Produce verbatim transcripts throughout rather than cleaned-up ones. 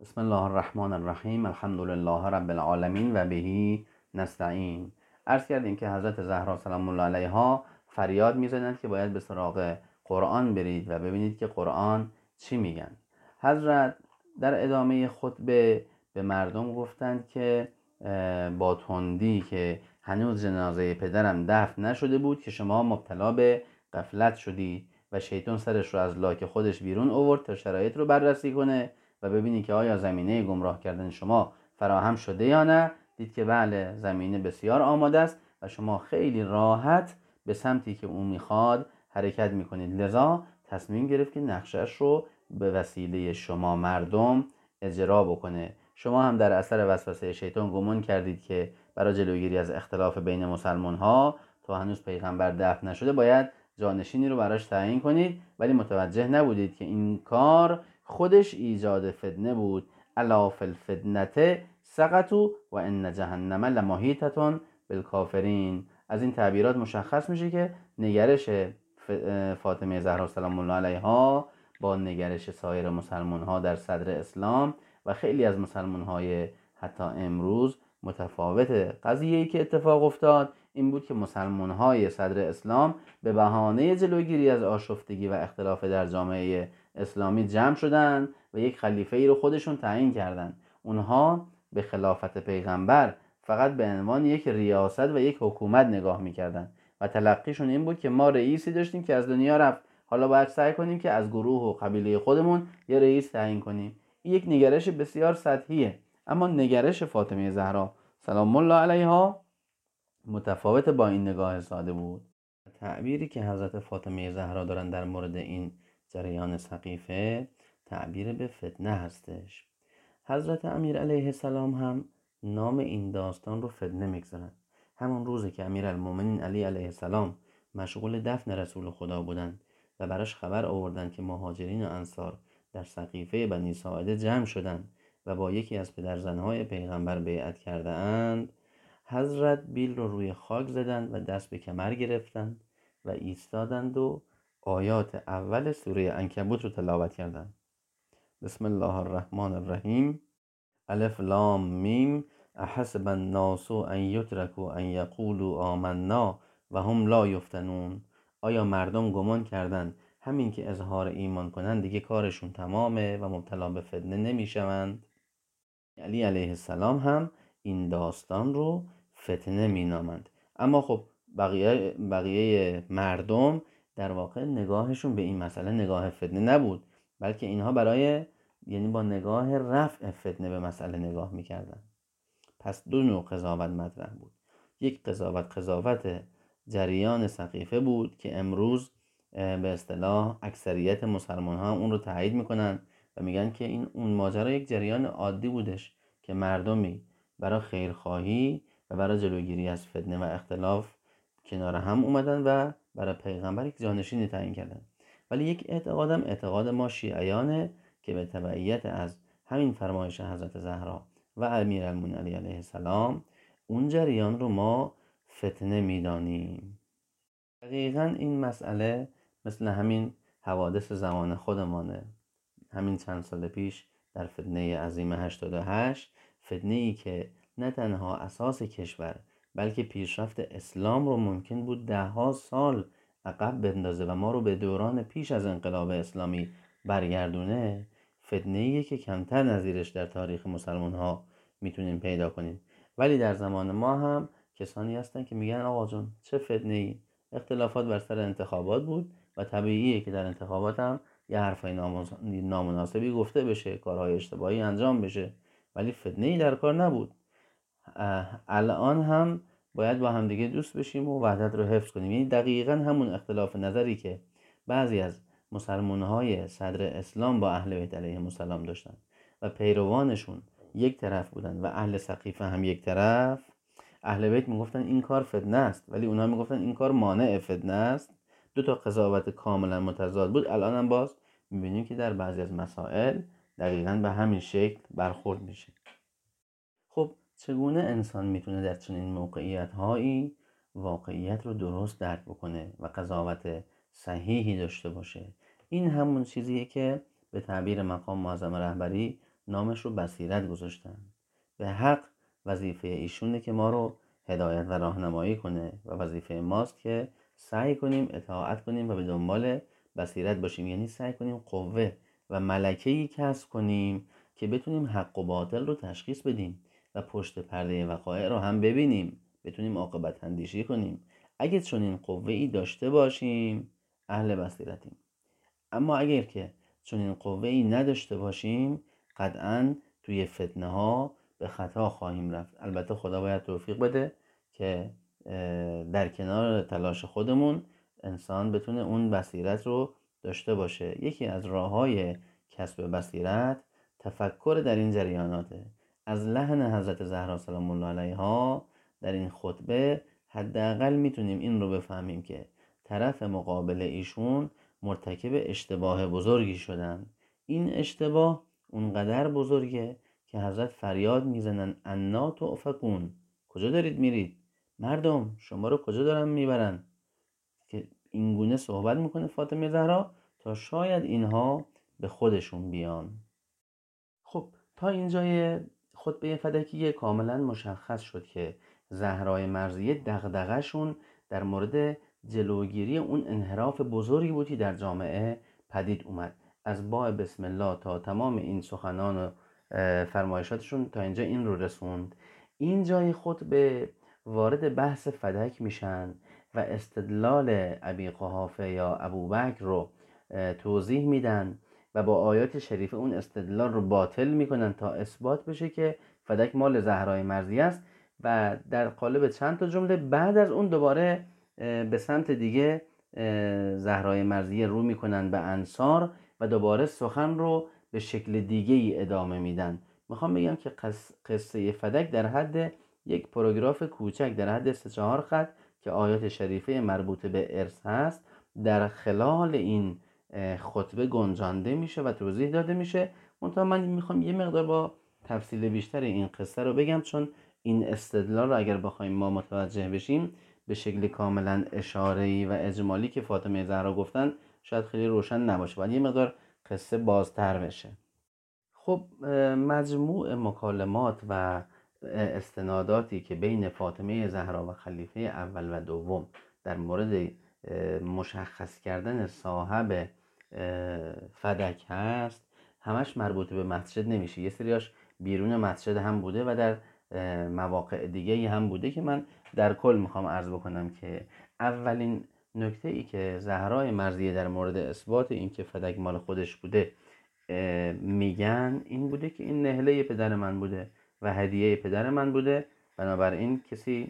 بسم الله الرحمن الرحیم. الحمد لله رب العالمین و بهی نستعین. عرض کردیم که حضرت زهرا سلام الله علیها فریاد میزنند که باید به سراغ قرآن برید و ببینید که قرآن چی میگن. حضرت در ادامه خطبه به مردم گفتند که با تندی که هنوز جنازه پدرم دفن نشده بود که شما مبتلا به غفلت شدید و شیطان سرش رو از لاک خودش بیرون آورد تا شرایط رو بررسی کنه و ببینید که آیا زمینه گمراه کردن شما فراهم شده یا نه. دید که بله، زمینه بسیار آماده است و شما خیلی راحت به سمتی که اون میخواد حرکت میکنید. لذا تصمیم گرفت که نقشش رو به وسیله شما مردم اجرا بکنه. شما هم در اثر وسوسه شیطان گمان کردید که برای جلوگیری از اختلاف بین مسلمان ها تا هنوز پیغمبر دفن نشده باید جانشینی رو براش تعیین کنید، ولی متوجه نبودید که این کار خودش ایجاد فتنه بود. الا فی الفتنه سقطوا و ان جهنم لمحیطة بالکافرین. از این تعبیرات مشخص میشه که نگرش فاطمه زهرا سلام الله علیها با نگرش سایر مسلمان ها در صدر اسلام و خیلی از مسلمان های حتی امروز متفاوت. قضیه‌ای که اتفاق افتاد این بود که مسلمان های صدر اسلام به بهانه جلوگیری از آشفتگی و اختلاف در جامعه اسلامی جمع شدن و یک خلیفه ای رو خودشون تعیین کردن. اونها به خلافت پیغمبر فقط به عنوان یک ریاست و یک حکومت نگاه میکردن و تلقیشون این بود که ما رئیسی داشتیم که از دنیا رفت، حالا باید سعی کنیم که از گروه و قبیله خودمون یه رئیس تعیین کنیم. این یک نگرش بسیار سطحیه، اما نگرش فاطمه زهرا سلام الله علیها متفاوت با این نگاه ساده بود. تعبیری که حضرت فاطمه زهرا دارن در مورد این جریان سقیفه تعبیر به فتنه هستش. حضرت امیر علیه السلام هم نام این داستان رو فتنه میگذارن. همون روزی که امیرالمومنین علی علیه السلام مشغول دفن رسول خدا بودند و براش خبر آوردن که مهاجرین و انصار در سقیفه بنی ساعده جمع شدند و با یکی از پدرزنهای پیغمبر بیعت کرده اند، حضرت بیل رو روی خاک زدند و دست به کمر گرفتند و ایستادند و آیات اول سوره عنکبوت رو تلاوت کردند. بسم الله الرحمن الرحیم. الف لام میم احسب الناس ان یترکوا ان یقولوا آمنا و هم لا یفتنون. آیا مردم گمان کردند همین که اظهار ایمان کنند دیگه کارشون تمامه و مبتلا به فتنه نمیشوند؟ علی علیه السلام هم این داستان رو فتنه مینامند. اما خب بقیه, بقیه مردم در واقع نگاهشون به این مسئله نگاه فتنه نبود، بلکه اینها برای یعنی با نگاه رفع فتنه به مسئله نگاه میکردن. پس دو نوع قضاوت مطرح بود. یک قضاوت قضاوت جریان سقیفه بود که امروز به اصطلاح اکثریت مسلمان ها اون رو تایید میکنن و میگن که این اون ماجرا یک جریان عادی بودش که مردمی برای خیرخواهی و برای جلوگیری از فتنه و اختلاف کنار هم اومدن و برای پیغمبر یک جانشینی تعیین کردن. ولی یک اعتقادم اعتقاد ما شیعیانه که به تبعیت از همین فرمایش حضرت زهرا و امیرالمومنین علی علیه السلام اون جریان رو ما فتنه میدانیم. دقیقا این مسئله مثل همین حوادث زمان خودمانه. همین چند سال پیش در فتنه عظیم هشتاد و هشت، فتنه ای که نه تنها اساس کشور بلکه پیشرفت اسلام رو ممکن بود ده ها سال عقب بندازه و ما رو به دوران پیش از انقلاب اسلامی برگردونه، فتنه ایه که کمتر نظیرش در تاریخ مسلمان ها میتونیم پیدا کنیم. ولی در زمان ما هم کسانی هستن که میگن آقا جون چه فتنه ای، اختلافات بر سر انتخابات بود و طبیعیه که در انتخابات هم یه حرفای نامناسبی گفته بشه، کارهای اشتباهی انجام بشه، ولی فتنه ای در کار نبود. الان هم باید با هم دیگه دوست بشیم و وحدت رو حفظ کنیم. یعنی دقیقاً همون اختلاف نظری که بعضی از مسلمان‌های صدر اسلام با اهل بیت علیهم السلام داشتن و پیروانشون یک طرف بودن و اهل سقیفه هم یک طرف، اهل بیت میگفتن این کار فتنه است ولی اونها میگفتن این کار مانع فتنه است. دو تا قضاوت کاملا متضاد بود. الان هم باز میبینیم که در بعضی از مسائل دقیقاً به همین شکل برخورد میشه. خب چگونه انسان میتونه در چنین موقعیت هایی واقعیت رو درست درک بکنه و قضاوت صحیحی داشته باشه؟ این همون چیزیه که به تعبیر مقام معظم رهبری نامش رو بصیرت گذاشتن. به حق وظیفه ایشونه که ما رو هدایت و راهنمایی کنه و وظیفه ماست که سعی کنیم اطاعت کنیم و به دنبال بصیرت باشیم، یعنی سعی کنیم قوه و ملکه‌ای کسب کنیم که بتونیم حق و باطل رو تشخیص بدیم و پشت پرده وقایع رو هم ببینیم، بتونیم عاقبت اندیشی کنیم. اگه چنین قوه‌ای داشته باشیم اهل بصیرتیم. اما اگر که چنین قوه‌ای نداشته باشیم قطعاً توی فتنه ها به خطا خواهیم رفت. البته خدا باید توفیق بده که در کنار تلاش خودمون انسان بتونه اون بصیرت رو داشته باشه. یکی از راه‌های کسب بصیرت تفکر در این جریاناته. از لحن حضرت زهرا سلام الله علیها در این خطبه حداقل میتونیم این رو بفهمیم که طرف مقابل ایشون مرتکب اشتباه بزرگی شدن. این اشتباه اونقدر بزرگه که حضرت فریاد میزنن انا تؤفکون، کجا دارید میرید؟ مردم شما رو کجا دارن میبرن؟ که اینگونه صحبت میکنه فاطمه زهرا تا شاید اینها به خودشون بیان. خب تا اینجای خطبه فدکی کاملا مشخص شد که زهرای مرضیه دغدغه‌شون در مورد جلوگیری اون انحراف بزرگی بودی در جامعه پدید اومد. از باب بسم الله تا تمام این سخنان و فرمایشاتشون تا اینجا این رو رسوند. این جای خطبه وارد بحث فدک میشن و استدلال ابی قحافه یا ابوبکر رو توضیح میدن و با آیات شریفه اون استدلال رو باطل میکنن تا اثبات بشه که فدک مال زهرای مرضیه است و در قالب چند تا جمله بعد از اون دوباره به سمت دیگه زهرای مرضیه رو میکنن به انصار و دوباره سخن رو به شکل دیگه ای ادامه میدن. میخوام بگم که قصه فدک در حد یک پاراگراف کوچک در حد سه چهار خط که آیات شریفه مربوط به ارث هست در خلال این خطبه گنجانده میشه و توضیح داده میشه. منتها من میخوام یه مقدار با تفصیل بیشتر این قصه رو بگم، چون این استدلال رو اگر بخوایم ما متوجه بشیم به شکل کاملا اشاره‌ای و اجمالی که فاطمه زهرا گفتن شاید خیلی روشن نباشه، باید یه مقدار قصه بازتر بشه. خب مجموع مکالمات و استناداتی که بین فاطمه زهرا و خلیفه اول و دوم در مورد مشخص کردن صاحب فدک هست همش مربوط به مسجد نمیشه. یه سریاش بیرون مسجد هم بوده و در مواقع دیگه هم بوده که من در کل میخوام عرض بکنم که اولین نکته ای که زهرای مرضیه در مورد اثبات این که فدک مال خودش بوده میگن این بوده که این نهله پدر من بوده و هدیه پدر من بوده، بنابراین کسی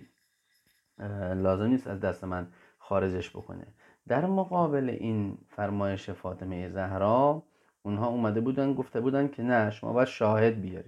لازم نیست از دست من خارجش بکنه. در مقابل این فرمایش فاطمه زهرا اونها اومده بودن گفته بودن که نه، شما باید شاهد بیاری،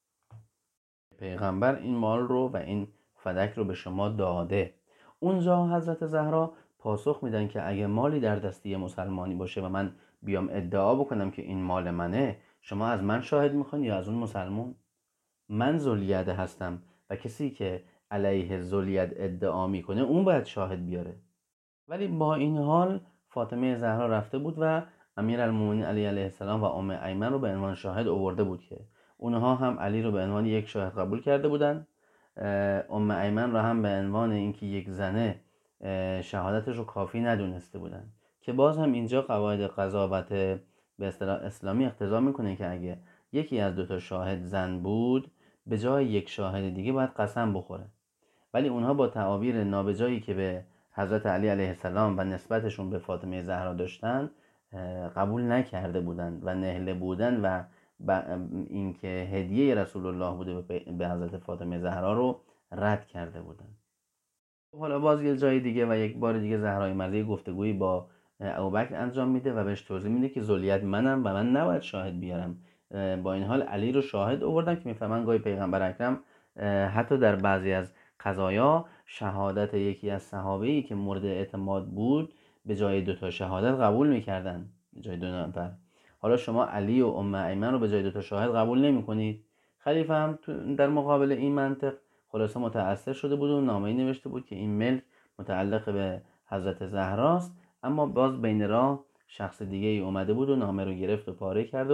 پیغمبر این مال رو و این فدک رو به شما داده. اونجا حضرت زهرا پاسخ میدن که اگه مالی در دستی مسلمانی باشه و من بیام ادعا بکنم که این مال منه، شما از من شاهد میخوان یا از اون مسلمان؟ من ذوالید هستم و کسی که علیه ذوالید ادعا میکنه اون باید شاهد بیاره. ولی با این حال فاطمه زهرا رفته بود و امیرالمومنین علی علیه السلام و ام ایمن رو به عنوان شاهد آورده بود که اونها هم علی رو به عنوان یک شاهد قبول کرده بودن، ام ایمن رو هم به عنوان اینکه یک زنه شهادتش رو کافی ندونسته بودن، که باز هم اینجا قواعد قضاوت به اصطلاح اسلامی اقتضا میکنه که اگه یکی از دو تا شاهد زن بود به جای یک شاهد دیگه باید قسم بخوره. ولی اونها با تعابیر نابجایی که به حضرت علی علیه السلام و نسبتشون به فاطمه زهرا داشتن قبول نکرده بودن و نهله بودن و اینکه هدیه رسول الله بوده به حضرت فاطمه زهرا رو رد کرده بودن. حالا باز یه جای دیگه و یک بار دیگه زهرای مرضیه گفتگویی با ابوبکر انجام میده و بهش توضیح میده که ذوالید منم و من نباید شاهد بیارم. با این حال علی رو شاهد آوردن که میفهمن گاهی پیغمبر اکرم حتی در بعضی از قضایا شهادت یکی از صحابه‌ای که مورد اعتماد بود به جای دو تا شهادت قبول میکردن، به جای دو نفر. حالا شما علی و ام ایمن رو به جای دو تا شاهد قبول نمیکنید. خلیفه هم در مقابل این منطق خلاصه متأثر شده بود و نامه‌ای نوشته بود که این ملک متعلق به حضرت زهراست، اما باز بین راه شخص دیگه ای اومده بود و نامه رو گرفت و پاره کرد و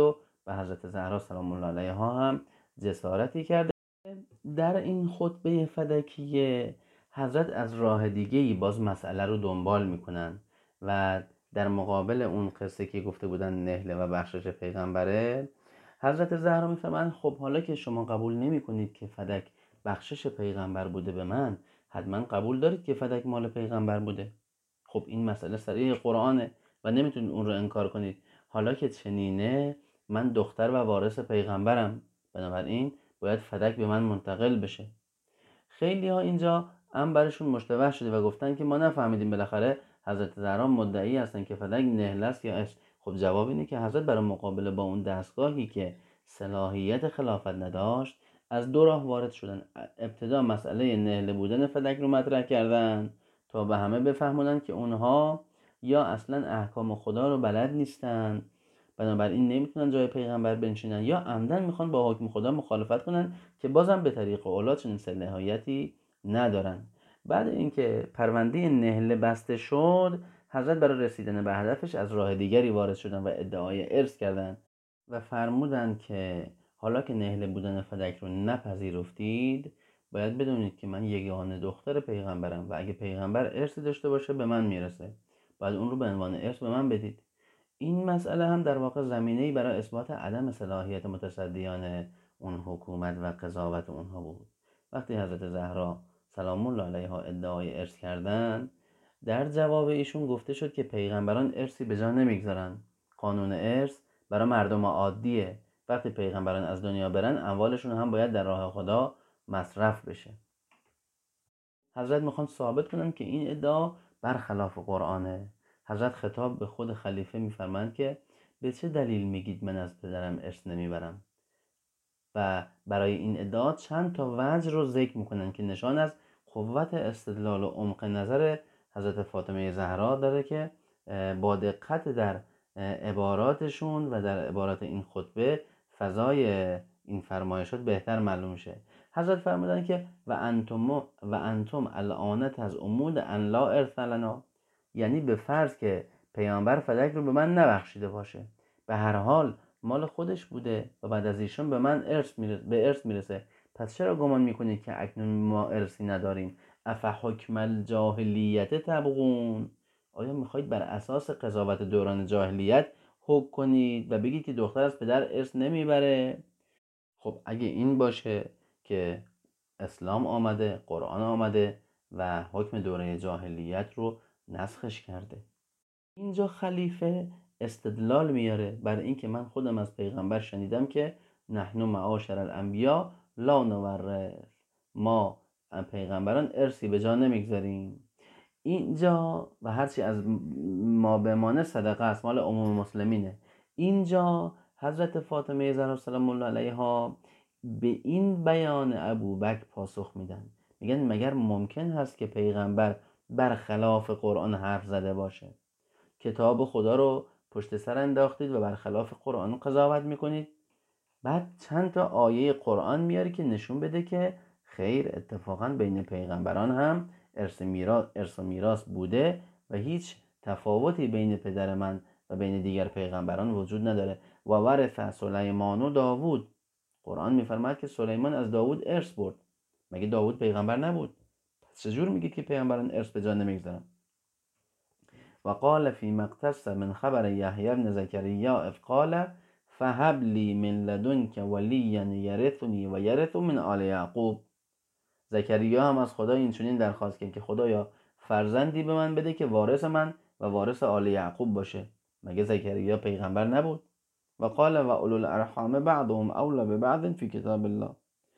و حضرت زهرا سلام الله علیها هم جسارتی کرده. در این خطبه فدکیه حضرت از راه دیگه‌ای باز مسئله رو دنبال میکنن و در مقابل اون قصه که گفته بودن نهله و بخشش پیغمبره، حضرت زهرا میفرمایند خب حالا که شما قبول نمیکنید که فدک بخشش پیغمبر بوده به من، حتما قبول دارید که فدک مال پیغمبر بوده. خب این مسئله صریح قرآنه و نمیتونید اون رو انکار کنید. حالا که چنینه، من دختر و وارث پیغمبرم، بنابراین باید فدک به من منتقل بشه. خیلی ها اینجا هم برشون مشتبه شده و گفتن که ما نفهمیدیم بالاخره حضرت زهرا مدعی هستن که فدک نهله است یا اش. خب جواب اینه که حضرت برای مقابله با اون دستگاهی که صلاحیت خلافت نداشت از دو راه وارد شدن. ابتدا مسئله نهله بودن فدک رو مطرح کردن تا به همه بفهمونن که اونها یا اصلا احکام خدا رو بلد نیستن، بنابراین نمیتونن جای پیغمبر بنشینن، یا عمدن میخوان با حکم خدا مخالفت کنن که بازم به طریق اولا چنین صلاحیتی ندارن. بعد اینکه پرونده نهله بسته شد، حضرت برای رسیدن به هدفش از راه دیگری وارد شدن و ادعای ارث کردن و فرمودن که حالا که نهله بودن فدک رو نپذیرفتید، باید بدونید که من یگانه دختر پیغمبرم و اگه پیغمبر ارثی داشته باشه به من میرسه، باید اون رو به عنوان ارث به من بدید. این مسئله هم در واقع زمینه‌ای برای اثبات عدم صلاحیت متصدیان اون حکومت و قضاوت اونها بود. وقتی حضرت زهرا سلام الله علیها ادعای ارث کردن، در جواب ایشون گفته شد که پیغمبران ارثی به جا نمیگذارن. قانون ارث برای مردم عادیه. وقتی پیغمبران از دنیا برن، اموالشون هم باید در راه خدا مصرف بشه. حضرت میخوان ثابت کنن که این ادعا برخلاف قرآنه. حضرت خطاب به خود خلیفه میفرمایند که به چه دلیل میگید من از پدرم ارث نمیبرم؟ و برای این ادعا چند تا وجه رو ذکر میکنن که نشان از قوت استدلال و عمق نظر حضرت فاطمه زهرا داره که با دقت در عباراتشون و در عبارات این خطبه فضای این فرمایشات بهتر معلوم شه. حضرت فرمودن که و انتم و انتم الان تزعمون ان لا ارث لنا، یعنی به فرض که پیامبر فدک رو به من نبخشیده باشه، به هر حال مال خودش بوده و بعد از ایشون به من ارث میرسه، به ارث میرسه، پس چرا گمان میکنید که اکنون ما ارثی نداریم؟ افحکم الجاهلیت تبغون، آیا میخواید بر اساس قضاوت دوران جاهلیت حکم کنید و بگید که دختر از پدر ارث نمیبره؟ خب اگه این باشه که اسلام آمده، قرآن آمده و حکم دوره جاهلیت رو نسخش کرده. اینجا خلیفه استدلال میاره بر این که من خودم از پیغمبر شنیدم که نحن معاشر الانبیا لا نورث، ما پیغمبران ارثی به جا نمیگذاریم. اینجا و هرچی از ما بمانه صدقه است، مال عموم مسلمینه. اینجا حضرت فاطمه زهرا سلام الله علیها به این بیان ابوبکر پاسخ میدن، میگن مگر ممکن هست که پیغمبر برخلاف قرآن حرف زده باشه؟ کتاب خدا رو پشت سر انداختید و برخلاف قرآن قضاوت میکنید. بعد چند تا آیه قرآن میاری که نشون بده که خیر، اتفاقا بین پیغمبران هم ارث میراث ارث و میراث بوده و هیچ تفاوتی بین پدر من و بین دیگر پیغمبران وجود نداره. و ورث سلیمان و داوود، قرآن میفرماید که سلیمان از داوود ارث برد. مگه داوود پیغمبر نبود؟ پس چجور میگید که پیغمبران ارث به جا نمیگذارن؟ و قال فی مقتص من خبر یحیی بن زکریا اذ قال فهب لی من لدنک ولیا یرثنی و یرث من آل یعقوب. زکریا هم از خدا این چنین درخواست کرد که خدایا فرزندی به من بده که وارث من و وارث آل یعقوب باشه. مگه زکریا پیغمبر نبود؟ و قال و اولو الارحام بعضهم اولی ببعض فی کتاب الله.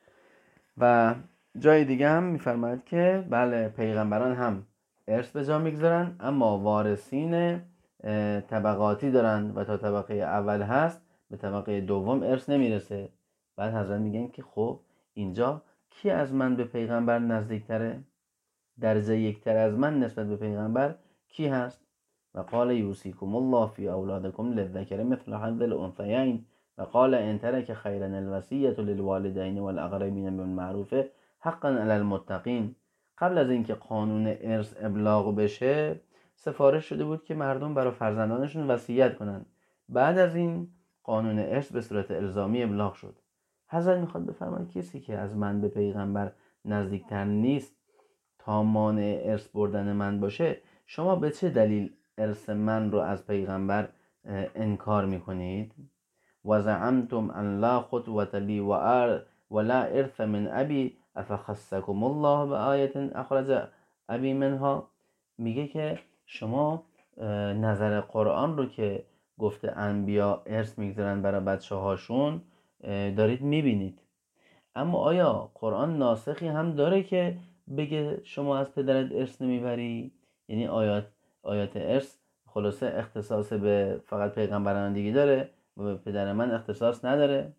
و جای دیگه هم میفرماید که بله، پیغمبران هم ارث به جا میگذارن، اما وارثین طبقاتی دارن و تا طبقه اول هست به طبقه دوم ارث نمیرسه. بعد حضرت میگن که خب اینجا کی از من به پیغمبر نزدیکتره؟ درجه یکتر از من نسبت به پیغمبر کی هست؟ و قال یوصیکم الله فی اولادکم للذکر مثل حظ الانثیین و قال ان ترک خیرا الوصیة للوالدین والاقربین بالمعروف حقا علی المتقین. قبل از اینکه قانون ارث ابلاغ بشه، سفارش شده بود که مردم برای فرزندانشون وصیت کنن. بعد از این قانون ارث به صورت الزامی ابلاغ شد. حضرت میخواد بفرماید کسی که از من به پیغمبر نزدیکتر نیست تا مانع ارث بردن من باشه، شما به چه دلیل ارث من رو از پیغمبر انکار میکنید؟ و زعمتم ان لا خطوة لی و لا ارث من ابی افخصکم الله به آیت اخرج ابی منها. میگه که شما نظر قرآن رو که گفته انبیا ارث میگذارن برای بچه هاشون دارید میبینید، اما آیا قرآن ناسخی هم داره که بگه شما از پدرت ارث نمیبری؟ یعنی آیات آیات ارث خلاصه اختصاص به فقط پیغمبران دیگه داره و به پدر من اختصاص نداره؟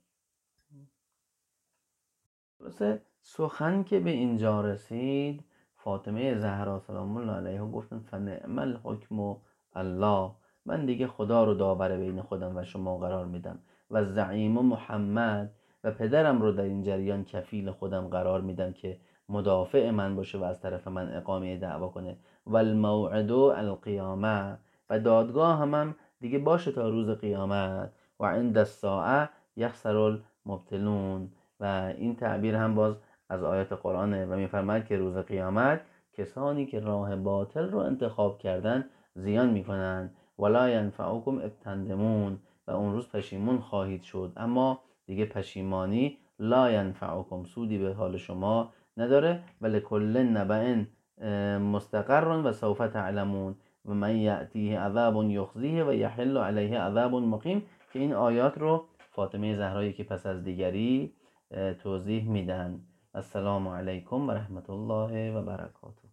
خلاصه سخن که به اینجا رسید، فاطمه زهرا سلام الله علیها گفتن فنعم الحکم الله، من دیگه خدا رو داور بین خودم و شما قرار میدم و زعیم محمد و پدرم رو در این جریان کفیل خودم قرار میدم که مدافع من باشه و از طرف من اقامه دعوا کنه. و الموعد القیامه، و دادگاه هم, هم دیگه باشه تا روز قیامت. و عند الساعه یخسر المبطلون، و این تعبیر هم باز از آیات قرآنه و میفرماید که روز قیامت کسانی که راه باطل رو انتخاب کردن زیان میکنن. ولا ینفعکم اذ تندمون، و اون روز پشیمون خواهید شد، اما دیگه پشیمانی لا ینفعکم، سودی به حال شما نداره. ولکل نبأ مستقر و سوف تعلمون و من یأتیه عذاب یخزیه و یحل علیه عذاب مقیم، که این آیات رو فاطمه زهرا یکی پس از دیگری توضیح میدن. السلام علیکم و رحمت الله و برکاته.